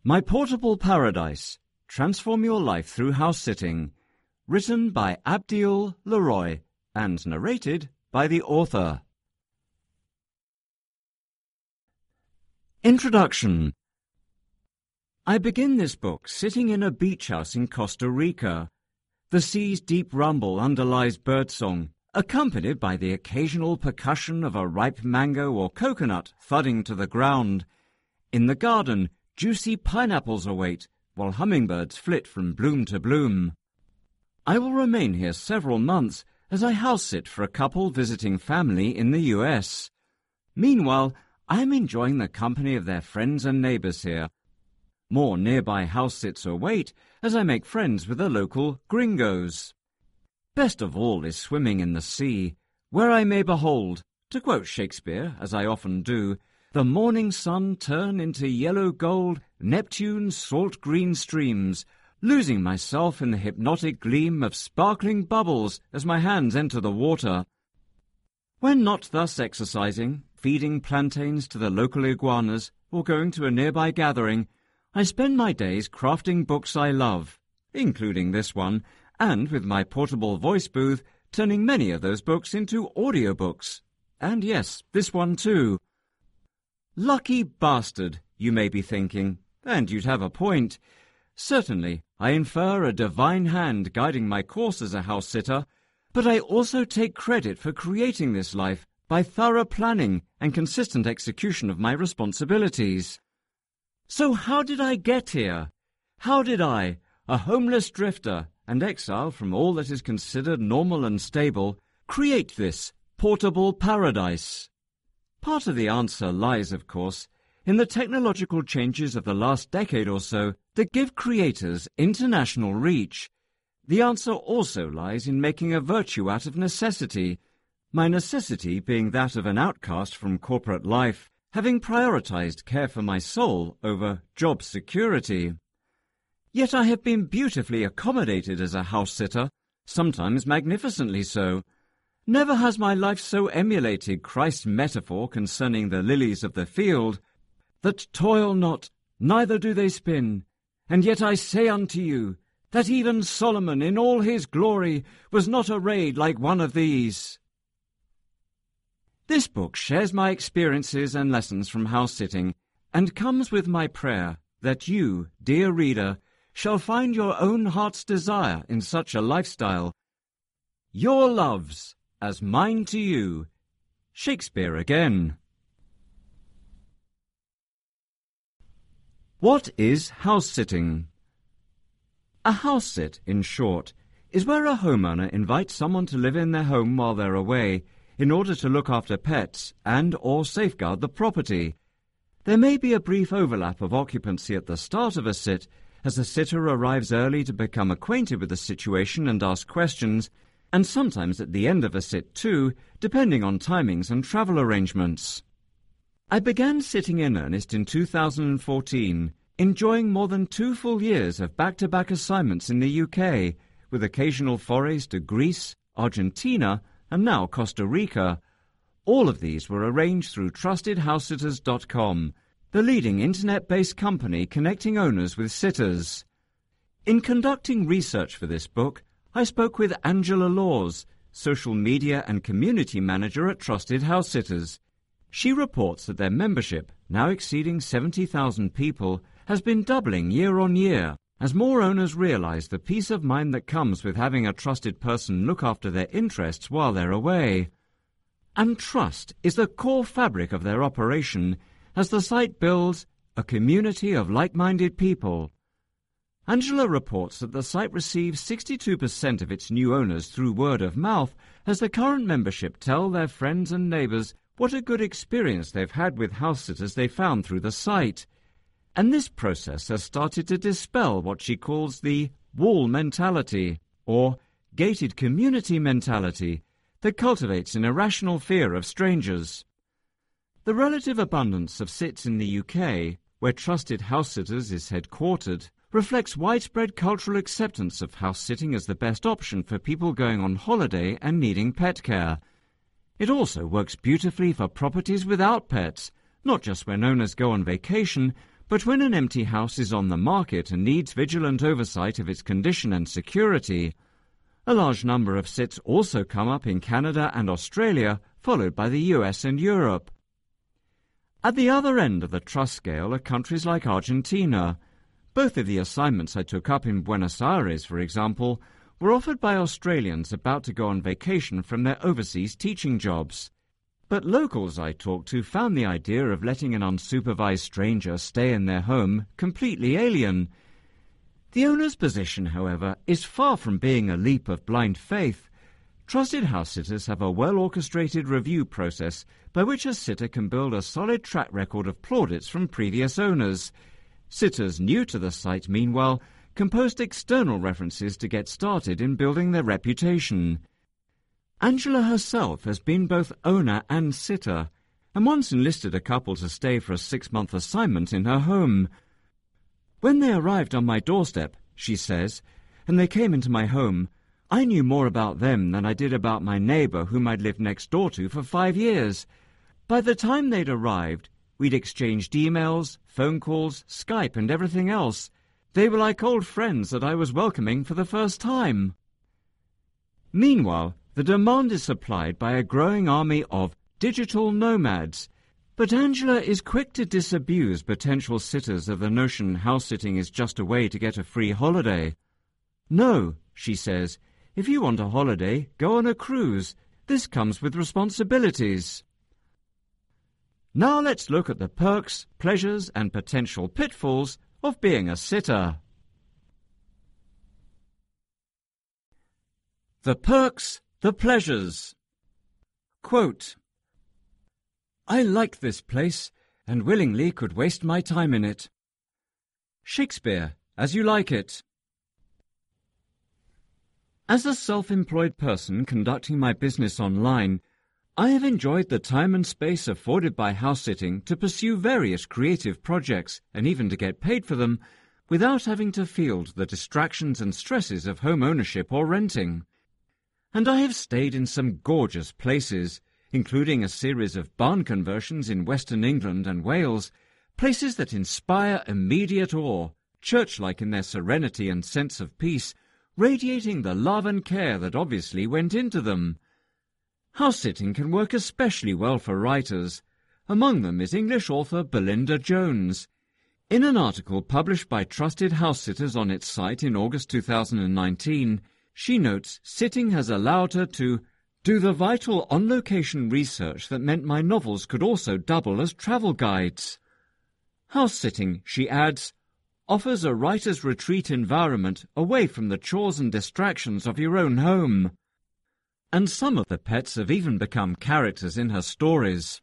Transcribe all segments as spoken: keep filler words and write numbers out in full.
My Portable Paradise, Transform Your Life Through House Sitting, written by Abdiel Leroy and narrated by the author. Introduction. I begin this book sitting in a beach house in Costa Rica. The sea's deep rumble underlies birdsong, accompanied by the occasional percussion of a ripe mango or coconut thudding to the ground. In the garden, juicy pineapples await, while hummingbirds flit from bloom to bloom. I will remain here several months as I house-sit for a couple visiting family in the U S. Meanwhile, I am enjoying the company of their friends and neighbours here. More nearby house-sits await as I make friends with the local gringos. Best of all is swimming in the sea, where I may behold, to quote Shakespeare, as I often do, the morning sun turn into yellow gold Neptune's salt green streams, losing myself in the hypnotic gleam of sparkling bubbles as my hands enter the water. When not thus exercising, feeding plantains to the local iguanas, or going to a nearby gathering, I spend my days crafting books I love, including this one, and with my portable voice booth, turning many of those books into audiobooks. And yes, this one too. Lucky bastard, you may be thinking, and you'd have a point. Certainly, I infer a divine hand guiding my course as a house-sitter, but I also take credit for creating this life by thorough planning and consistent execution of my responsibilities. So how did I get here? How did I, a homeless drifter and exile from all that is considered normal and stable, create this portable paradise? Part of the answer lies, of course, in the technological changes of the last decade or so that give creators international reach. The answer also lies in making a virtue out of necessity, my necessity being that of an outcast from corporate life, having prioritized care for my soul over job security. Yet I have been beautifully accommodated as a house-sitter, sometimes magnificently so. Never has my life so emulated Christ's metaphor concerning the lilies of the field, that toil not, neither do they spin. And yet I say unto you, that even Solomon in all his glory was not arrayed like one of these. This book shares my experiences and lessons from house-sitting, and comes with my prayer that you, dear reader, shall find your own heart's desire in such a lifestyle. Your loves, as mine to you. Shakespeare again. What is house-sitting? A house-sit, in short, is where a homeowner invites someone to live in their home while they're away, in order to look after pets and or safeguard the property. There may be a brief overlap of occupancy at the start of a sit, as the sitter arrives early to become acquainted with the situation and ask questions, and sometimes at the end of a sit too, depending on timings and travel arrangements. I began sitting in earnest in two thousand fourteen, enjoying more than two full years of back-to-back assignments in the U K, with occasional forays to Greece, Argentina, and now Costa Rica. All of these were arranged through trusted house sitters dot com, the leading internet-based company connecting owners with sitters. In conducting research for this book, I spoke with Angela Laws, social media and community manager at Trusted House Sitters. She reports that their membership, now exceeding seventy thousand people, has been doubling year on year, as more owners realize the peace of mind that comes with having a trusted person look after their interests while they're away. And trust is the core fabric of their operation, as the site builds a community of like-minded people. Angela reports that the site receives sixty-two percent of its new owners through word of mouth, as the current membership tell their friends and neighbours what a good experience they've had with house-sitters they found through the site. And this process has started to dispel what she calls the wall mentality, or gated community mentality, that cultivates an irrational fear of strangers. The relative abundance of sits in the U K, where Trusted House Sitters is headquartered, reflects widespread cultural acceptance of house-sitting as the best option for people going on holiday and needing pet care. It also works beautifully for properties without pets, not just when owners go on vacation, But when an empty house is on the market and needs vigilant oversight of its condition and security, a large number of sits also come up in Canada and Australia, followed by the U S and Europe. At the other end of the trust scale are countries like Argentina. Both of the assignments I took up in Buenos Aires, for example, were offered by Australians about to go on vacation from their overseas teaching jobs. But locals I talked to found the idea of letting an unsupervised stranger stay in their home completely alien. The owner's position, however, is far from being a leap of blind faith. Trusted house sitters have a well-orchestrated review process by which a sitter can build a solid track record of plaudits from previous owners. Sitters new to the site, meanwhile, can post external references to get started in building their reputation. Angela herself has been both owner and sitter, and once enlisted a couple to stay for a six-month assignment in her home. When they arrived on my doorstep, she says, and they came into my home, I knew more about them than I did about my neighbour whom I'd lived next door to for five years. By the time they'd arrived, we'd exchanged emails, phone calls, Skype and everything else. They were like old friends that I was welcoming for the first time. Meanwhile, the demand is supplied by a growing army of digital nomads, but Angela is quick to disabuse potential sitters of the notion house-sitting is just a way to get a free holiday. No, she says, if you want a holiday, go on a cruise. This comes with responsibilities. Now let's look at the perks, pleasures and potential pitfalls of being a sitter. The perks, the pleasures. Quote, I like this place, and willingly could waste my time in it. Shakespeare, As You Like It. As a self-employed person conducting my business online, I have enjoyed the time and space afforded by house-sitting to pursue various creative projects and even to get paid for them without having to field the distractions and stresses of home ownership or renting. And I have stayed in some gorgeous places, including a series of barn conversions in Western England and Wales, places that inspire immediate awe, church-like in their serenity and sense of peace, radiating the love and care that obviously went into them. House-sitting can work especially well for writers. Among them is English author Belinda Jones. In an article published by Trusted House Sitters on its site in August two thousand nineteen, she notes sitting has allowed her to do the vital on-location research that meant my novels could also double as travel guides. House-sitting, she adds, offers a writer's retreat environment away from the chores and distractions of your own home. And some of the pets have even become characters in her stories.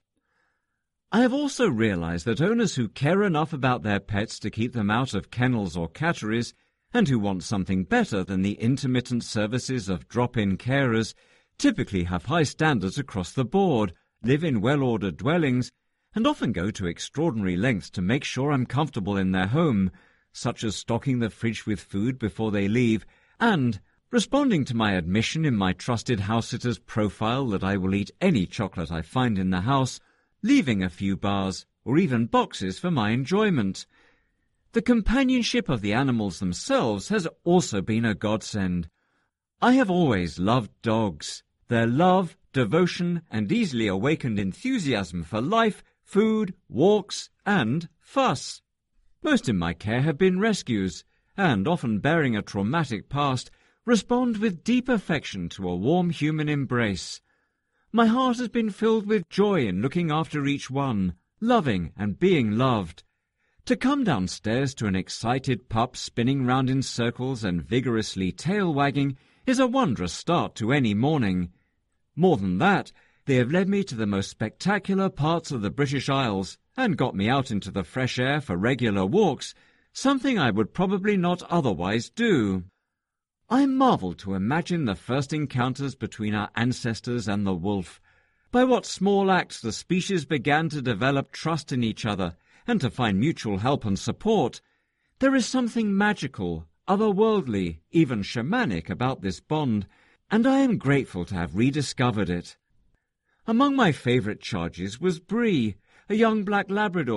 I have also realized that owners who care enough about their pets to keep them out of kennels or catteries, and who want something better than the intermittent services of drop-in carers, typically have high standards across the board, live in well-ordered dwellings, and often go to extraordinary lengths to make sure I'm comfortable in their home, such as stocking the fridge with food before they leave, and responding to my admission in my Trusted House Sitter's profile that I will eat any chocolate I find in the house, leaving a few bars or even boxes for my enjoyment. The companionship of the animals themselves has also been a godsend. I have always loved dogs. Their love, devotion, and easily awakened enthusiasm for life, food, walks, and fuss. Most in my care have been rescues, and, often bearing a traumatic past, respond with deep affection to a warm human embrace. My heart has been filled with joy in looking after each one, loving and being loved. To come downstairs to an excited pup spinning round in circles and vigorously tail-wagging is a wondrous start to any morning. More than that, they have led me to the most spectacular parts of the British Isles and got me out into the fresh air for regular walks, something I would probably not otherwise do. I marvel to imagine the first encounters between our ancestors and the wolf, by what small acts the species began to develop trust in each other and to find mutual help and support. There is something magical, otherworldly, even shamanic about this bond, and I am grateful to have rediscovered it. Among my favourite charges was Bree, a young black Labrador,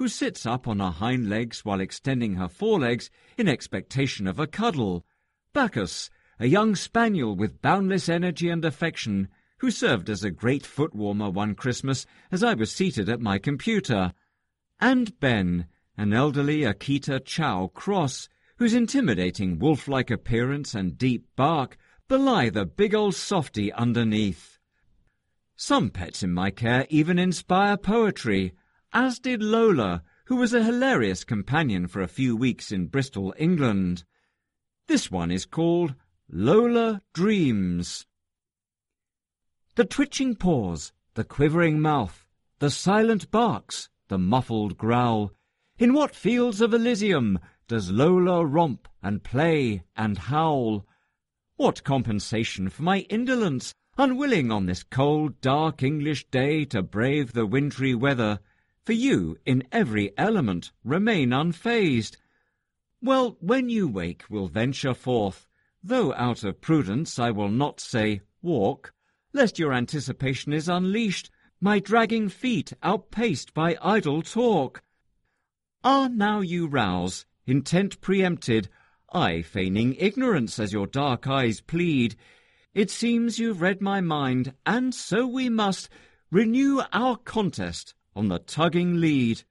who sits up on her hind legs while extending her forelegs in expectation of a cuddle. Bacchus, a young spaniel with boundless energy and affection, who served as a great foot-warmer one Christmas as I was seated at my computer. And Ben, an elderly Akita Chow cross, whose intimidating wolf-like appearance and deep bark belie the big old softy underneath. Some pets in my care even inspire poetry, as did Lola, who was a hilarious companion for a few weeks in Bristol, England. This one is called Lola Dreams. The twitching paws, the quivering mouth, the silent barks, the muffled growl. In what fields of Elysium does Lola romp and play and howl? What compensation for my indolence, unwilling on this cold, dark English day to brave the wintry weather, for you in every element remain unfazed. Well, when you wake, we'll venture forth, though out of prudence I will not say walk, lest your anticipation is unleashed, my dragging feet outpaced by idle talk. Ah, now you rouse, intent preempted, I feigning ignorance as your dark eyes plead. It seems you've read my mind, and so we must renew our contest on the tugging lead.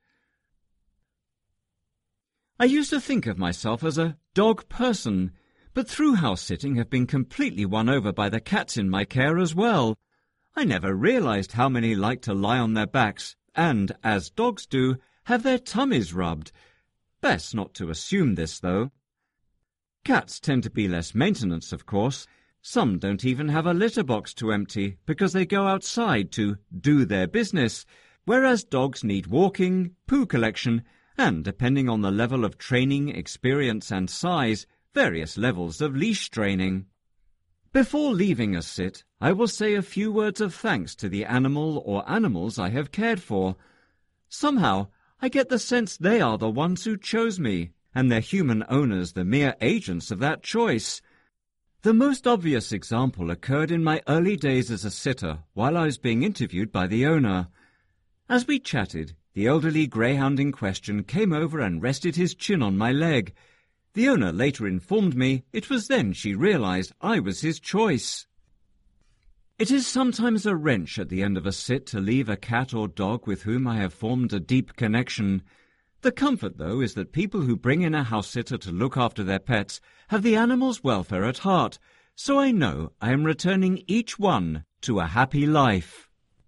I used to think of myself as a dog person, but through house-sitting have been completely won over by the cats in my care as well. I never realized how many like to lie on their backs and, as dogs do, have their tummies rubbed. Best not to assume this, though. Cats tend to be less maintenance, of course. Some don't even have a litter box to empty because they go outside to do their business, whereas dogs need walking, poo collection, and, depending on the level of training, experience and size, various levels of leash training. Before leaving a sit, I will say a few words of thanks to the animal or animals I have cared for. Somehow, I get the sense they are the ones who chose me, and their human owners the mere agents of that choice. The most obvious example occurred in my early days as a sitter while I was being interviewed by the owner. As we chatted, the elderly greyhound in question came over and rested his chin on my leg. The owner later informed me it was then she realized I was his choice. It is sometimes a wrench at the end of a sit to leave a cat or dog with whom I have formed a deep connection. The comfort, though, is that people who bring in a house-sitter to look after their pets have the animal's welfare at heart, so I know I am returning each one to a happy life.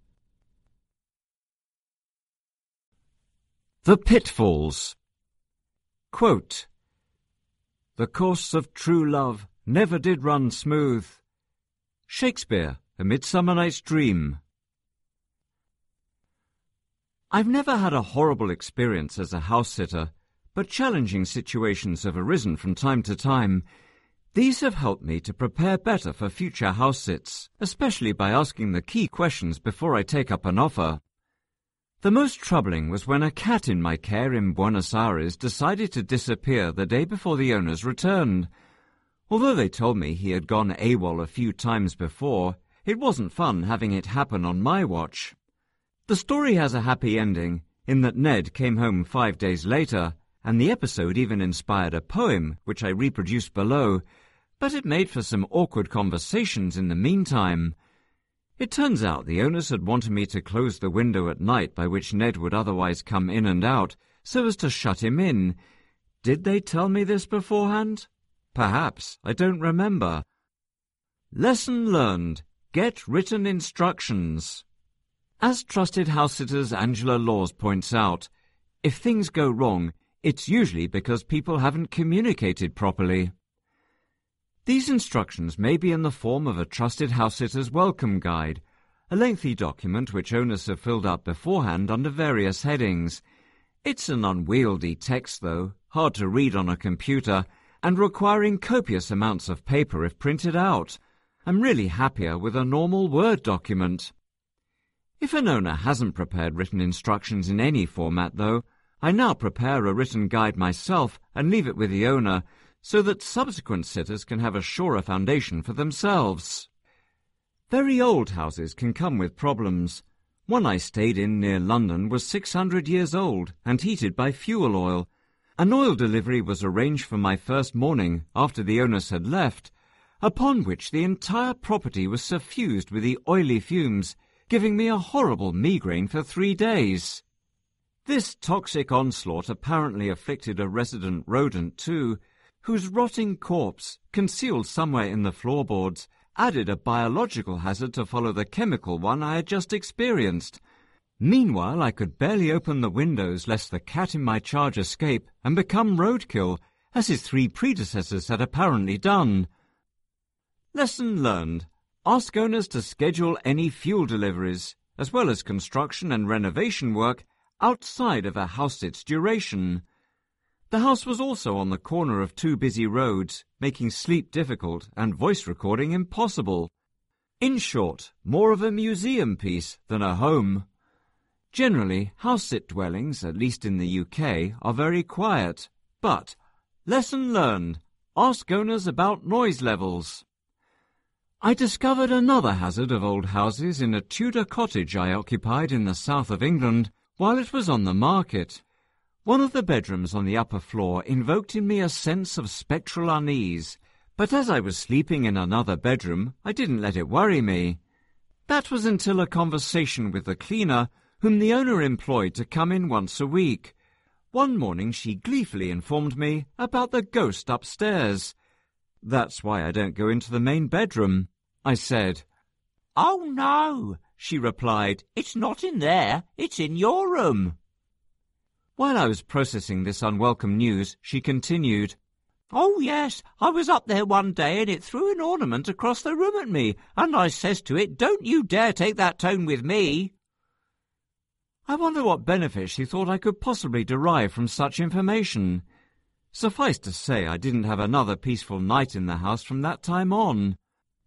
The Pitfalls. Quote, "The course of true love never did run smooth." Shakespeare, A Midsummer Night's Dream. I've never had a horrible experience as a house-sitter, but challenging situations have arisen from time to time. These have helped me to prepare better for future house-sits, especially by asking the key questions before I take up an offer. The most troubling was when a cat in my care in Buenos Aires decided to disappear the day before the owners returned. Although they told me he had gone AWOL a few times before, it wasn't fun having it happen on my watch. The story has a happy ending, in that Ned came home five days later, and the episode even inspired a poem, which I reproduced below, but it made for some awkward conversations in the meantime. It turns out the owners had wanted me to close the window at night by which Ned would otherwise come in and out, so as to shut him in. Did they tell me this beforehand? Perhaps. I don't remember. Lesson learned. Get written instructions. As trusted house-sitters Angela Laws points out, if things go wrong, it's usually because people haven't communicated properly. These instructions may be in the form of a trusted house-sitter's welcome guide, a lengthy document which owners have filled out beforehand under various headings. It's an unwieldy text, though, hard to read on a computer, and requiring copious amounts of paper if printed out. I'm really happier with a normal Word document. If an owner hasn't prepared written instructions in any format, though, I now prepare a written guide myself and leave it with the owner, so that subsequent sitters can have a surer foundation for themselves. Very old houses can come with problems. One I stayed in near London was six hundred years old and heated by fuel oil. An oil delivery was arranged for my first morning after the owners had left, upon which the entire property was suffused with the oily fumes, giving me a horrible migraine for three days. This toxic onslaught apparently afflicted a resident rodent too, whose rotting corpse, concealed somewhere in the floorboards, added a biological hazard to follow the chemical one I had just experienced. Meanwhile, I could barely open the windows lest the cat in my charge escape and become roadkill, as his three predecessors had apparently done. Lesson learned. Ask owners to schedule any fuel deliveries, as well as construction and renovation work, outside of a house-sit's duration. The house was also on the corner of two busy roads, making sleep difficult and voice recording impossible. In short, more of a museum piece than a home. Generally, house-sit dwellings, at least in the U K, are very quiet. But, lesson learned, ask owners about noise levels. I discovered another hazard of old houses in a Tudor cottage I occupied in the south of England while it was on the market. One of the bedrooms on the upper floor invoked in me a sense of spectral unease, but as I was sleeping in another bedroom, I didn't let it worry me. That was until a conversation with the cleaner, whom the owner employed to come in once a week. One morning she gleefully informed me about the ghost upstairs. "That's why I don't go into the main bedroom," I said. "Oh, no," she replied. "It's not in there. It's in your room." While I was processing this unwelcome news, she continued, "Oh, yes, I was up there one day and it threw an ornament across the room at me, and I says to it, 'Don't you dare take that tone with me.'" I wonder what benefit she thought I could possibly derive from such information. Suffice to say, I didn't have another peaceful night in the house from that time on.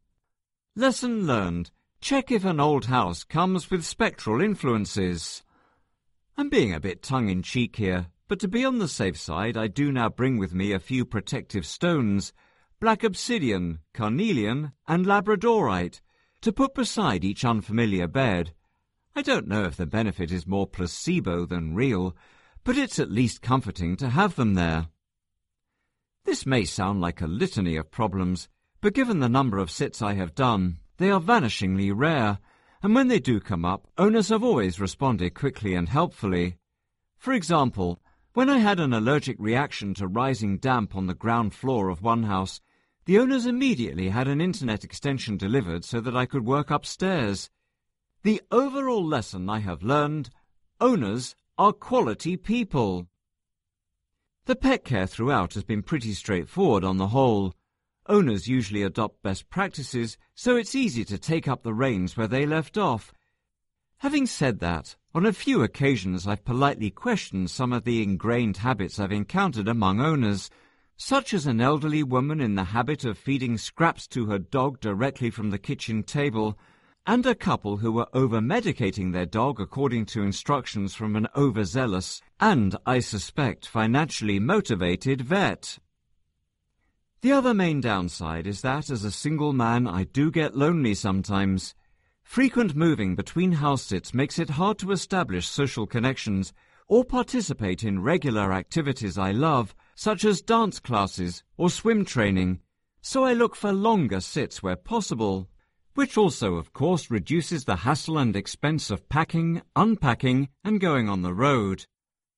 Lesson learned. Check if an old house comes with spectral influences. I'm being a bit tongue-in-cheek here, but to be on the safe side, I do now bring with me a few protective stones, black obsidian, carnelian, and labradorite, to put beside each unfamiliar bed. I don't know if the benefit is more placebo than real, but it's at least comforting to have them there. This may sound like a litany of problems, but given the number of sits I have done, they are vanishingly rare, and when they do come up, owners have always responded quickly and helpfully. For example, when I had an allergic reaction to rising damp on the ground floor of one house, the owners immediately had an internet extension delivered so that I could work upstairs. The overall lesson I have learned: owners are quality people. The pet care throughout has been pretty straightforward on the whole. Owners usually adopt best practices, so it's easy to take up the reins where they left off. Having said that, on a few occasions I've politely questioned some of the ingrained habits I've encountered among owners, such as an elderly woman in the habit of feeding scraps to her dog directly from the kitchen table, and a couple who were over-medicating their dog according to instructions from an overzealous and, I suspect, financially motivated vet. The other main downside is that as a single man I do get lonely sometimes. Frequent moving between house-sits makes it hard to establish social connections or participate in regular activities I love, such as dance classes or swim training, so I look for longer sits where possible, which also, of course, reduces the hassle and expense of packing, unpacking, and going on the road.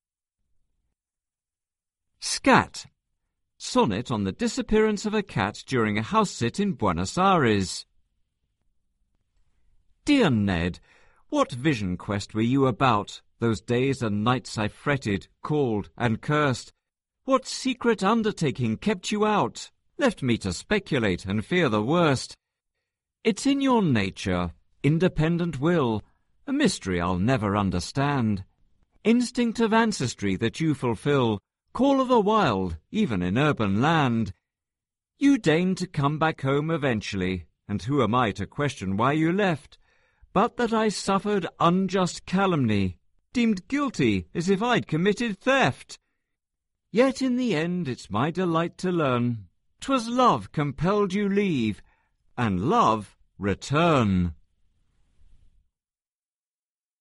Scat. Sonnet on the disappearance of a cat during a house-sit in Buenos Aires. Dear Ned, what vision quest were you about, those days and nights I fretted, called, and cursed? What secret undertaking kept you out, left me to speculate and fear the worst? It's in your nature, independent will, a mystery I'll never understand. Instinct of ancestry that you fulfill, call of the wild, even in urban land. You deigned to come back home eventually, and who am I to question why you left? But that I suffered unjust calumny, deemed guilty as if I'd committed theft. Yet in the end it's my delight to learn 'twas love compelled you leave, and love return.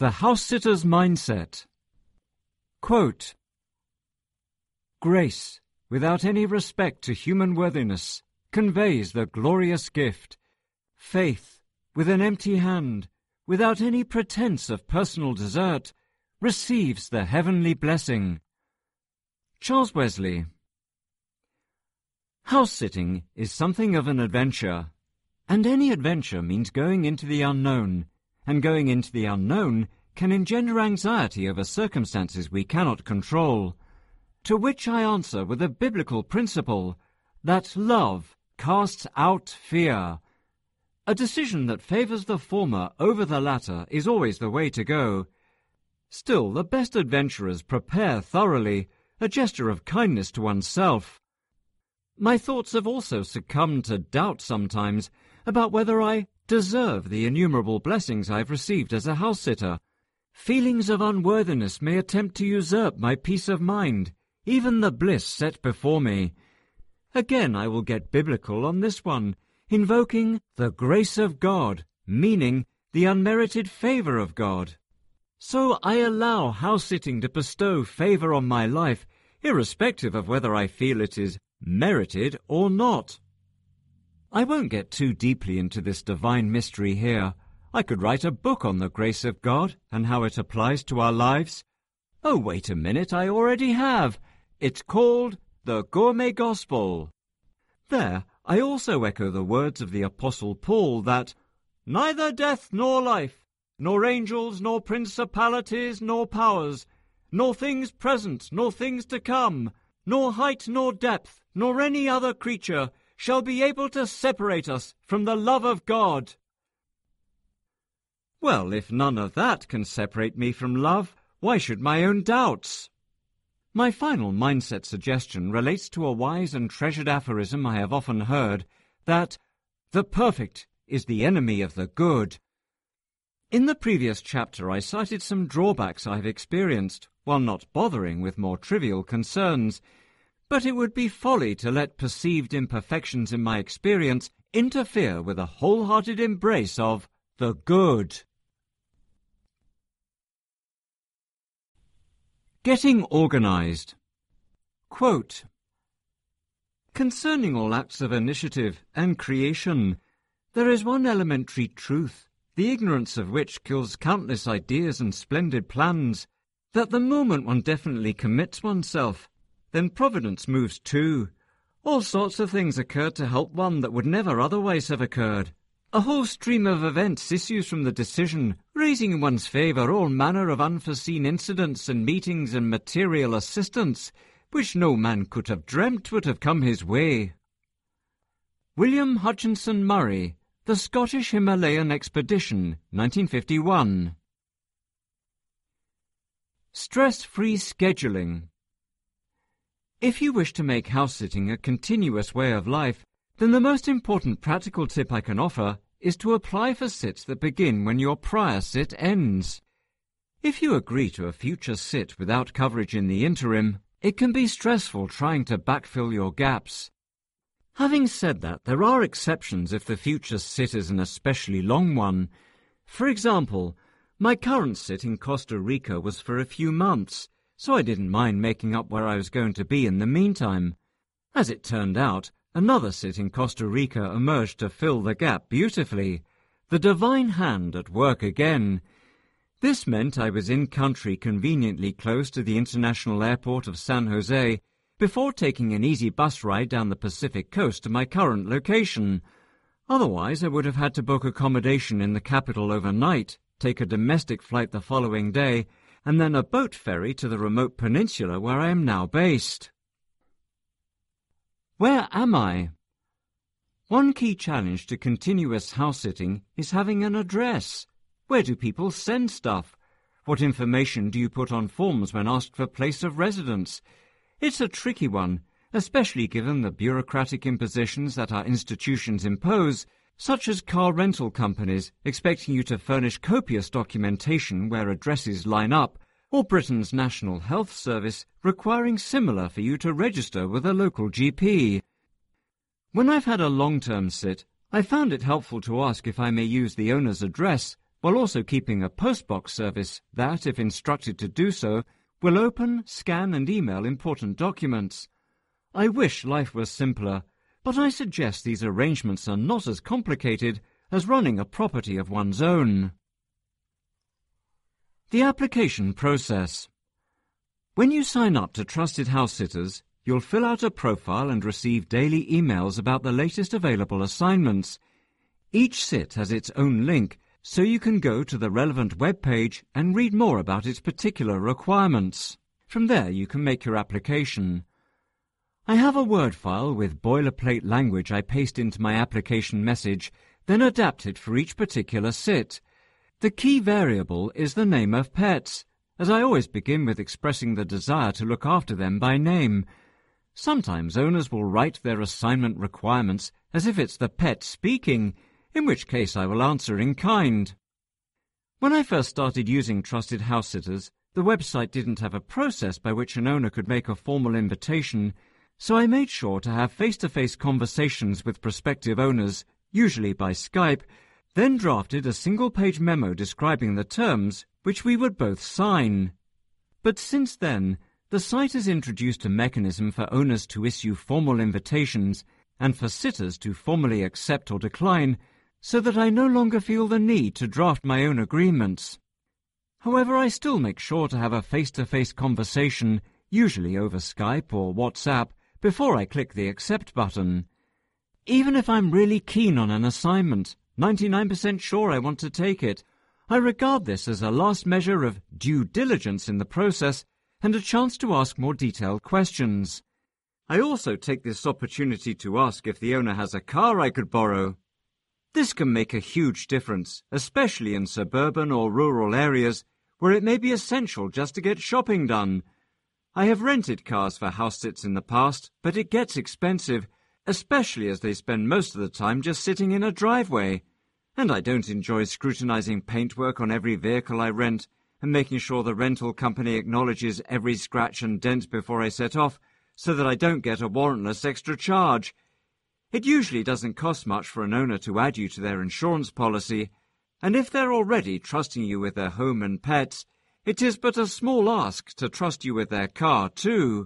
The House-Sitter's Mindset. Quote, "Grace, without any respect to human worthiness, conveys the glorious gift. Faith, with an empty hand, without any pretense of personal desert, receives the heavenly blessing." Charles Wesley. House-sitting is something of an adventure, and any adventure means going into the unknown, and going into the unknown can engender anxiety over circumstances we cannot control, to which I answer with a biblical principle that love casts out fear. A decision that favours the former over the latter is always the way to go. Still, the best adventurers prepare thoroughly, a gesture of kindness to oneself. My thoughts have also succumbed to doubt sometimes about whether I deserve the innumerable blessings I've received as a house-sitter. Feelings of unworthiness may attempt to usurp my peace of mind, even the bliss set before me. Again I will get biblical on this one, invoking the grace of God, meaning the unmerited favour of God. So I allow house-sitting to bestow favour on my life, irrespective of whether I feel it is merited or not. I won't get too deeply into this divine mystery here. I could write a book on the grace of God and how it applies to our lives. Oh, wait a minute, I already have. It's called The Gourmet Gospel. There, I also echo the words of the Apostle Paul that neither death nor life, nor angels, nor principalities, nor powers, nor things present, nor things to come, nor height nor depth, nor any other creature shall be able to separate us from the love of God. Well, if none of that can separate me from love, why should my own doubts? My final mindset suggestion relates to a wise and treasured aphorism I have often heard, that the perfect is the enemy of the good. In the previous chapter I cited some drawbacks I've experienced, while not bothering with more trivial concerns, but it would be folly to let perceived imperfections in my experience interfere with a wholehearted embrace of the good. Getting organized. Quote, "Concerning all acts of initiative and creation, there is one elementary truth, the ignorance of which kills countless ideas and splendid plans, that the moment one definitely commits oneself, then Providence moves too. All sorts of things occur to help one that would never otherwise have occurred. A whole stream of events issues from the decision, raising in one's favour all manner of unforeseen incidents and meetings and material assistance, which no man could have dreamt would have come his way." William Hutchinson Murray, The Scottish Himalayan Expedition, nineteen fifty-one. Stress-free scheduling. If you wish to make house-sitting a continuous way of life, then the most important practical tip I can offer is to apply for sits that begin when your prior sit ends. If you agree to a future sit without coverage in the interim, it can be stressful trying to backfill your gaps. Having said that, there are exceptions if the future sit is an especially long one. For example, my current sit in Costa Rica was for a few months, so I didn't mind making up where I was going to be in the meantime. As it turned out, another sit in Costa Rica emerged to fill the gap beautifully. The divine hand at work again. This meant I was in country conveniently close to the international airport of San Jose before taking an easy bus ride down the Pacific coast to my current location. Otherwise, I would have had to book accommodation in the capital overnight, take a domestic flight the following day, and then a boat ferry to the remote peninsula where I am now based. Where am I? One key challenge to continuous house-sitting is having an address. Where do people send stuff? What information do you put on forms when asked for place of residence? It's a tricky one, especially given the bureaucratic impositions that our institutions impose, such as car rental companies expecting you to furnish copious documentation where addresses line up, or Britain's National Health Service requiring similar for you to register with a local G P. When I've had a long-term sit, I found it helpful to ask if I may use the owner's address, while also keeping a postbox service that, if instructed to do so, will open, scan and email important documents. I wish life was simpler, but I suggest these arrangements are not as complicated as running a property of one's own. The application process. When you sign up to Trusted House Sitters, you'll fill out a profile and receive daily emails about the latest available assignments. Each sit has its own link, so you can go to the relevant web page and read more about its particular requirements. From there you can make your application. I have a Word file with boilerplate language I paste into my application message, then adapt it for each particular sit. The key variable is the name of pets, as I always begin with expressing the desire to look after them by name. Sometimes owners will write their assignment requirements as if it's the pet speaking, in which case I will answer in kind. When I first started using Trusted House Sitters, the website didn't have a process by which an owner could make a formal invitation, so I made sure to have face-to-face conversations with prospective owners, usually by Skype, then drafted a single-page memo describing the terms, which we would both sign. But since then, the site has introduced a mechanism for owners to issue formal invitations and for sitters to formally accept or decline, so that I no longer feel the need to draft my own agreements. However, I still make sure to have a face-to-face conversation, usually over Skype or WhatsApp, before I click the Accept button. Even if I'm really keen on an assignment, ninety-nine percent sure I want to take it, I regard this as a last measure of due diligence in the process and a chance to ask more detailed questions. I also take this opportunity to ask if the owner has a car I could borrow. This can make a huge difference, especially in suburban or rural areas where it may be essential just to get shopping done. I have rented cars for house sits in the past, but it gets expensive, especially as they spend most of the time just sitting in a driveway. And I don't enjoy scrutinizing paintwork on every vehicle I rent and making sure the rental company acknowledges every scratch and dent before I set off, so that I don't get a warrantless extra charge. It usually doesn't cost much for an owner to add you to their insurance policy, and if they're already trusting you with their home and pets, it is but a small ask to trust you with their car too.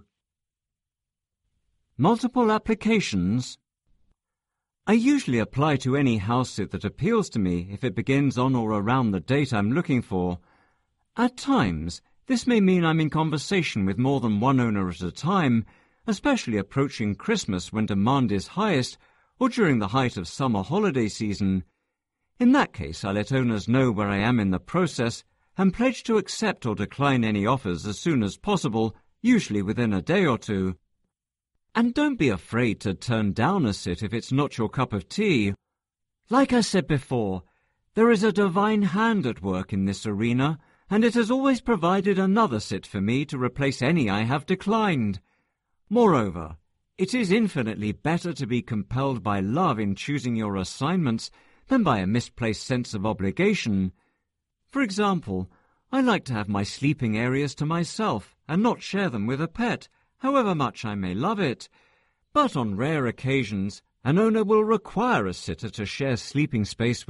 Multiple applications. I usually apply to any house sit that appeals to me if it begins on or around the date I'm looking for. At times, this may mean I'm in conversation with more than one owner at a time, especially approaching Christmas when demand is highest or during the height of summer holiday season. In that case, I let owners know where I am in the process and pledge to accept or decline any offers as soon as possible, usually within a day or two. And don't be afraid to turn down a sit if it's not your cup of tea. Like I said before, there is a divine hand at work in this arena, and it has always provided another sit for me to replace any I have declined. Moreover, it is infinitely better to be compelled by love in choosing your assignments than by a misplaced sense of obligation. For example, I like to have my sleeping areas to myself and not share them with a pet, however much I may love it. But on rare occasions, an owner will require a sitter to share sleeping space